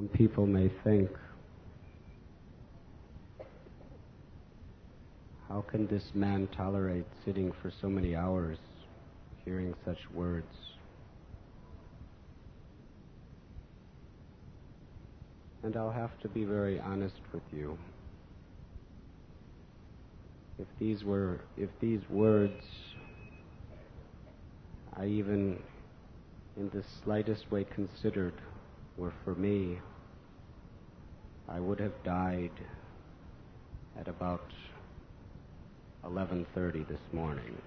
Some people may think, how can this man tolerate sitting for so many hours hearing such words? And I'll have to be very honest with you. If these words I even in the slightest way considered were for me, I would have died at about 11:30 this morning.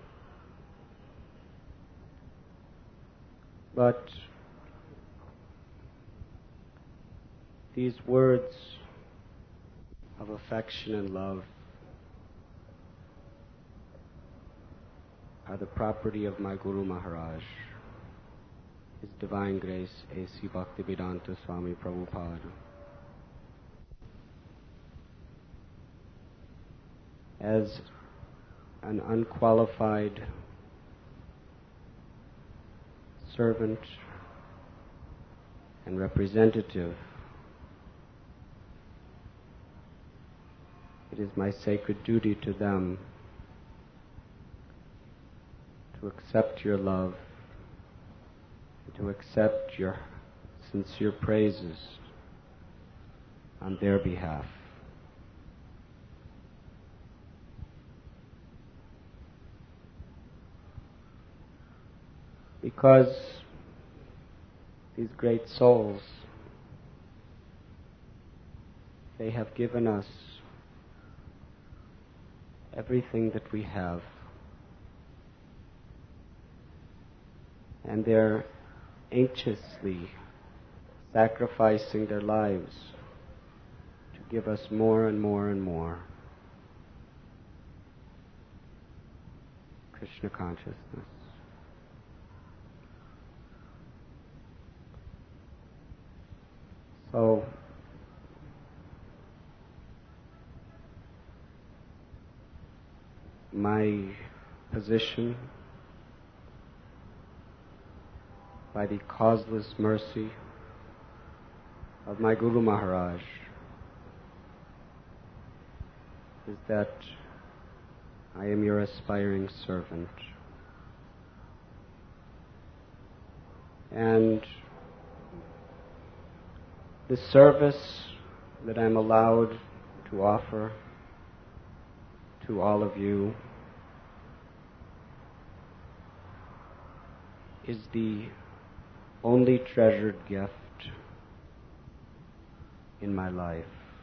But these words of affection and love are the property of my Guru Maharaj, His Divine Grace A.C. Bhaktivedanta Swami Prabhupada. As an unqualified servant and representative, it is my sacred duty to them to accept your love, to accept your sincere praises on their behalf. Because these great souls, they have given us everything that we have, and they're anxiously sacrificing their lives to give us more and more and more Krishna consciousness. So, my position, by the causeless mercy of my Guru Maharaj, is that I am your aspiring servant. And the service that I'm allowed to offer to all of you is the only treasured gift in my life.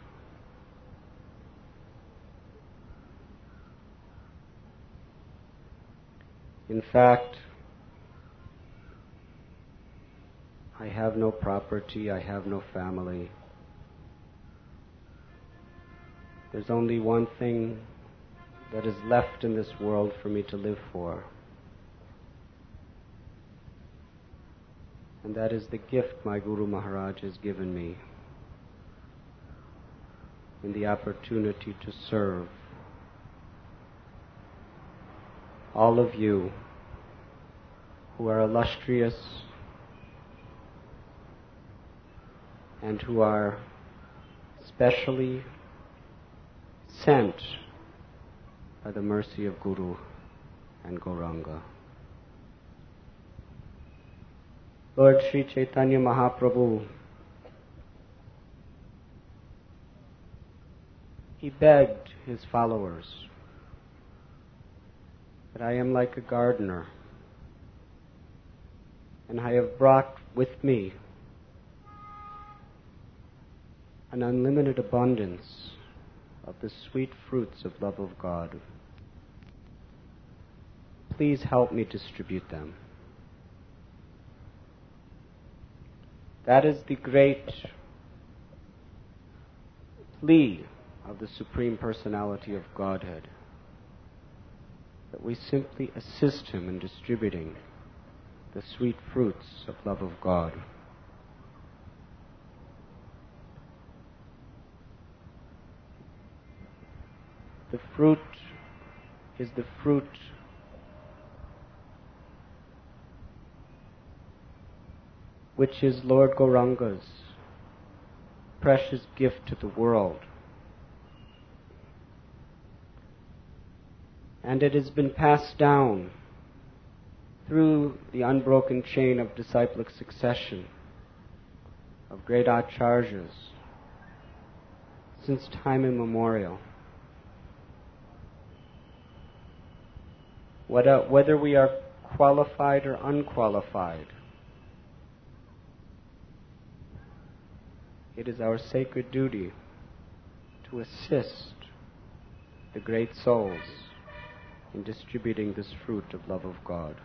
In fact, I have no property, I have no family. There's only one thing that is left in this world for me to live for. And that is the gift my Guru Maharaj has given me in the opportunity to serve all of you who are illustrious and who are specially sent by the mercy of Guru and Gauranga. Lord Sri Chaitanya Mahaprabhu, he begged his followers that I am like a gardener, and I have brought with me an unlimited abundance of the sweet fruits of love of God. Please help me distribute them. That is the great plea of the Supreme Personality of Godhead, that we simply assist Him in distributing the sweet fruits of love of God. The fruit is the fruit which is Lord Gauranga's precious gift to the world. And it has been passed down through the unbroken chain of disciplic succession of great acharyas since time immemorial. Whether we are qualified or unqualified, it is our sacred duty to assist the great souls in distributing this fruit of love of God.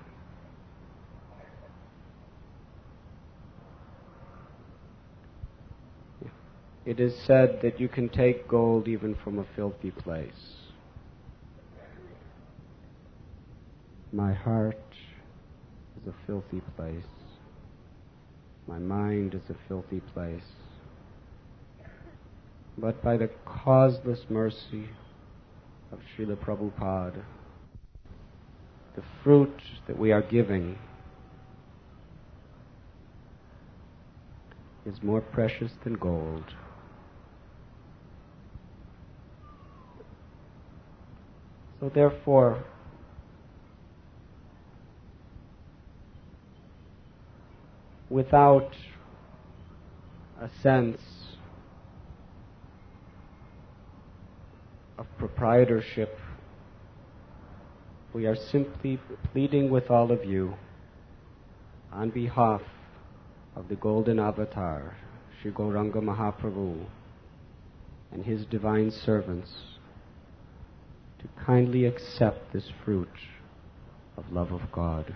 It is said that you can take gold even from a filthy place. My heart is a filthy place. My mind is a filthy place. But by the causeless mercy of Srila Prabhupada, the fruit that we are giving is more precious than gold. So therefore, without a sense of proprietorship, we are simply pleading with all of you on behalf of the Golden Avatar, Sri Gauranga Mahaprabhu, and his divine servants, to kindly accept this fruit of love of God.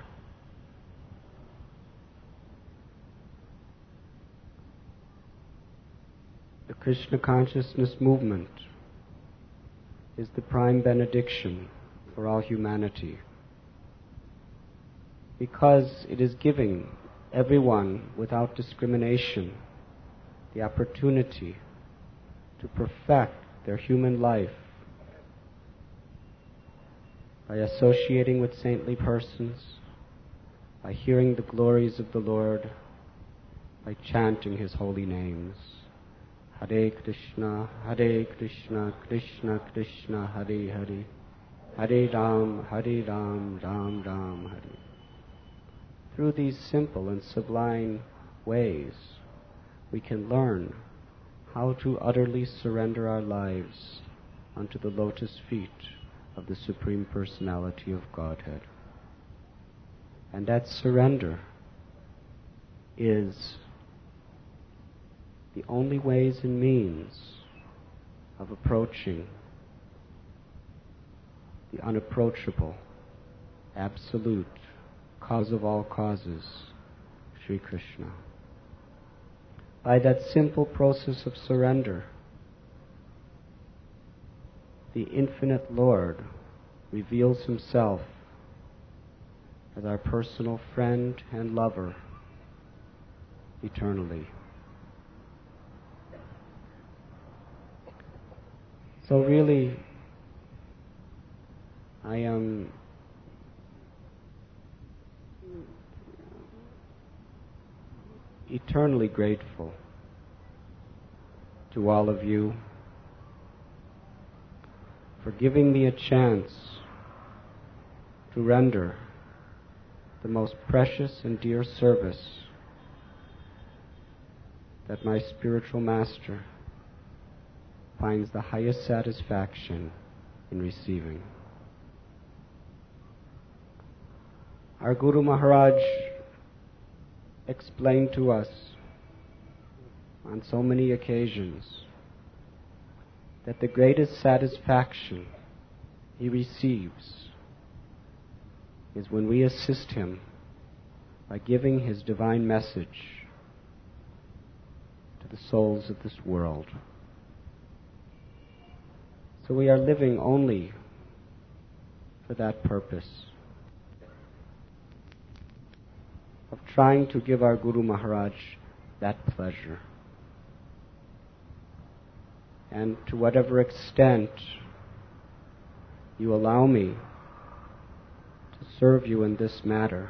The Krishna consciousness movement is the prime benediction for all humanity, because it is giving everyone without discrimination the opportunity to perfect their human life by associating with saintly persons, by hearing the glories of the Lord, by chanting His holy names. Hare Krishna, Krishna Krishna, Hare Hare, Hare Ram, Ram Ram, Hare. Through these simple and sublime ways, we can learn how to utterly surrender our lives unto the lotus feet of the Supreme Personality of Godhead. And that surrender is the only ways and means of approaching the unapproachable, absolute, cause of all causes, Sri Krishna. By that simple process of surrender, the infinite Lord reveals Himself as our personal friend and lover eternally. So really, I am eternally grateful to all of you for giving me a chance to render the most precious and dear service that my spiritual master finds the highest satisfaction in receiving. Our Guru Maharaj explained to us on so many occasions that the greatest satisfaction he receives is when we assist him by giving his divine message to the souls of this world. So we are living only for that purpose, of trying to give our Guru Maharaj that pleasure. And to whatever extent you allow me to serve you in this matter,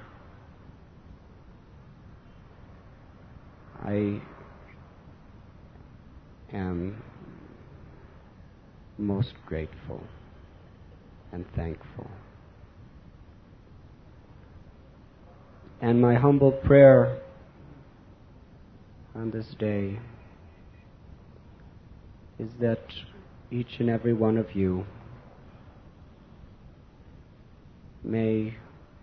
I am most grateful and thankful. And my humble prayer on this day is that each and every one of you may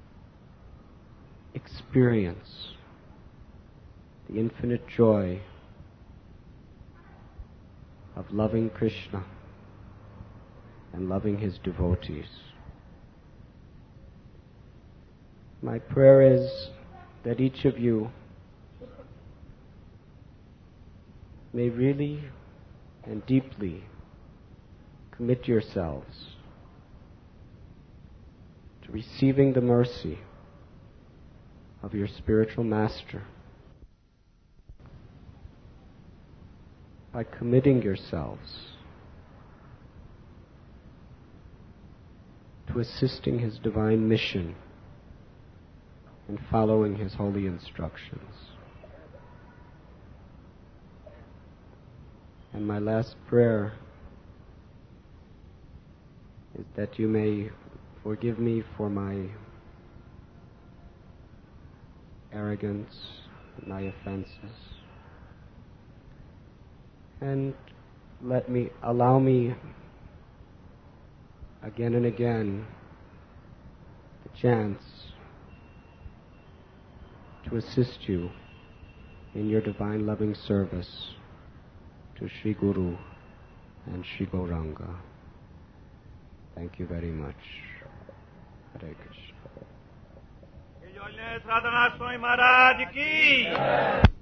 experience the infinite joy of loving Krishna and loving his devotees. My prayer is that each of you may really and deeply commit yourselves to receiving the mercy of your spiritual master by committing yourselves to assisting his divine mission and following his holy instructions. And my last prayer is that you may forgive me for my arrogance, my offenses, and allow me again and again the chance to assist you in your divine loving service to Sri Guru and Sri Gauranga. Thank you very much. Hare Krishna. Sadhana Swami Maharaj ki